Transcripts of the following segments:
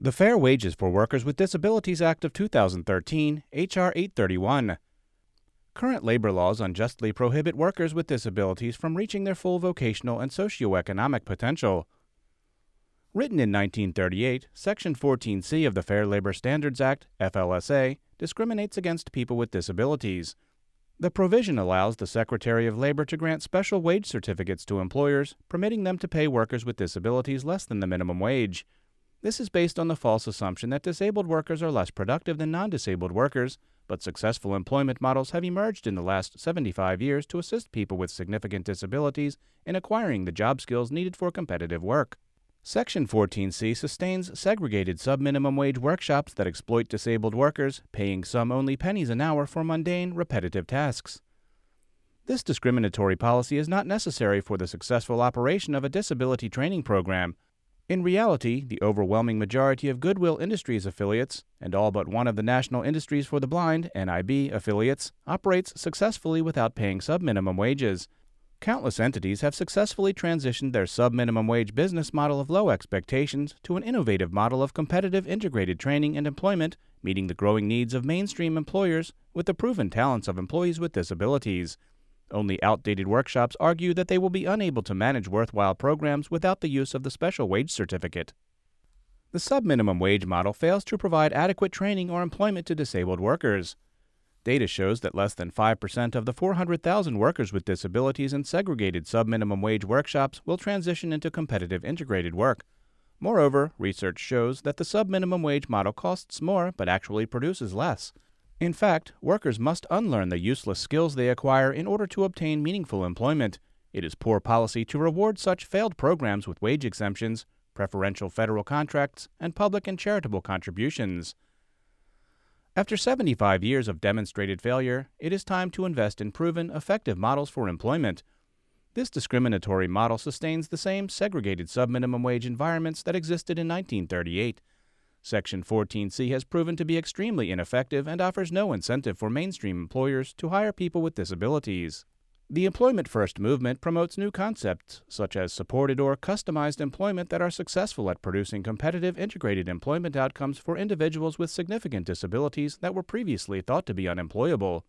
The Fair Wages for Workers with Disabilities Act of 2013, H.R. 831. Current labor laws unjustly prohibit workers with disabilities from reaching their full vocational and socioeconomic potential. Written in 1938, Section 14C of the Fair Labor Standards Act, FLSA, discriminates against people with disabilities. The provision allows the Secretary of Labor to grant special wage certificates to employers, permitting them to pay workers with disabilities less than the minimum wage. This is based on the false assumption that disabled workers are less productive than non-disabled workers, but successful employment models have emerged in the last 75 years to assist people with significant disabilities in acquiring the job skills needed for competitive work. Section 14C sustains segregated sub-minimum wage workshops that exploit disabled workers, paying some only pennies an hour for mundane, repetitive tasks. This discriminatory policy is not necessary for the successful operation of a disability training program. In reality, the overwhelming majority of Goodwill Industries affiliates, and all but one of the National Industries for the Blind, NIB, affiliates, operates successfully without paying sub-minimum wages. Countless entities have successfully transitioned their sub-minimum wage business model of low expectations to an innovative model of competitive integrated training and employment, meeting the growing needs of mainstream employers with the proven talents of employees with disabilities. Only outdated workshops argue that they will be unable to manage worthwhile programs without the use of the special wage certificate. The sub-minimum wage model fails to provide adequate training or employment to disabled workers. Data shows that less than 5% of the 400,000 workers with disabilities in segregated sub-minimum wage workshops will transition into competitive integrated work. Moreover, research shows that the sub-minimum wage model costs more but actually produces less. In fact, workers must unlearn the useless skills they acquire in order to obtain meaningful employment. It is poor policy to reward such failed programs with wage exemptions, preferential federal contracts, and public and charitable contributions. After 75 years of demonstrated failure, it is time to invest in proven, effective models for employment. This discriminatory model sustains the same segregated sub-minimum wage environments that existed in 1938. Section 14C has proven to be extremely ineffective and offers no incentive for mainstream employers to hire people with disabilities. The Employment First movement promotes new concepts, such as supported or customized employment, that are successful at producing competitive integrated employment outcomes for individuals with significant disabilities that were previously thought to be unemployable.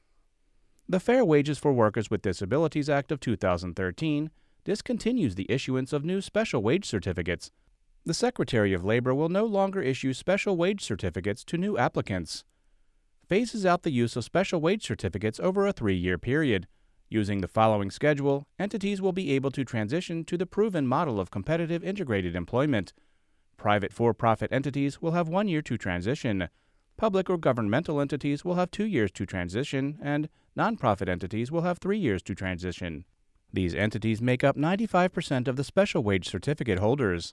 The Fair Wages for Workers with Disabilities Act of 2013 discontinues the issuance of new special wage certificates. The Secretary of Labor will no longer issue special wage certificates to new applicants. Phases out the use of special wage certificates over a 3-year period. Using the following schedule, entities will be able to transition to the proven model of competitive integrated employment. Private for-profit entities will have 1 year to transition. Public or governmental entities will have 2 years to transition, and nonprofit entities will have 3 years to transition. These entities make up 95% of the special wage certificate holders.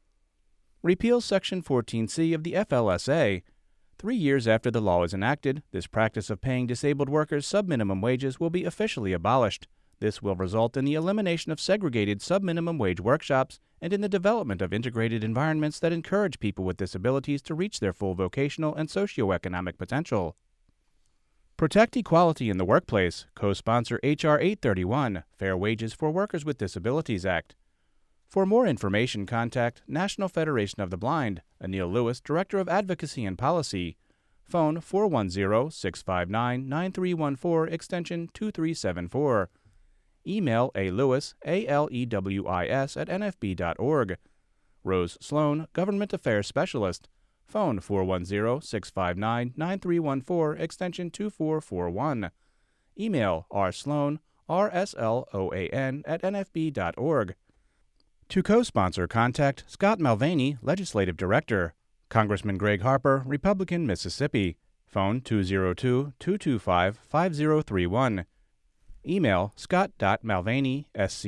Repeal Section 14C of the FLSA. 3 years after the law is enacted, this practice of paying disabled workers sub-minimum wages will be officially abolished. This will result in the elimination of segregated sub-minimum wage workshops and in the development of integrated environments that encourage people with disabilities to reach their full vocational and socioeconomic potential. Protect equality in the workplace. Co-sponsor H.R. 831, Fair Wages for Workers with Disabilities Act. For more information, contact National Federation of the Blind, Anil Lewis, Director of Advocacy and Policy. Phone 410-659-9314, extension 2374. Email alewis, ALEWIS, @nfb.org. Rose Sloan, Government Affairs Specialist. Phone 410-659-9314, extension 2441. Email rsloan, RSLOAN, @nfb.org. To co-sponsor, contact Scott Malvaney, Legislative Director. Congressman Greg Harper, Republican, Mississippi. Phone 202-225-5031. Email scott.malvaney,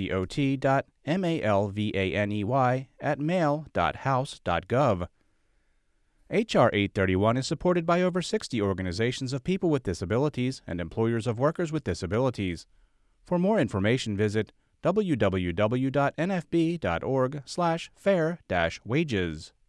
scot.malvaney, @mail.house.gov. H.R. 831 is supported by over 60 organizations of people with disabilities and employers of workers with disabilities. For more information, visit www.nfb.org/fair-wages.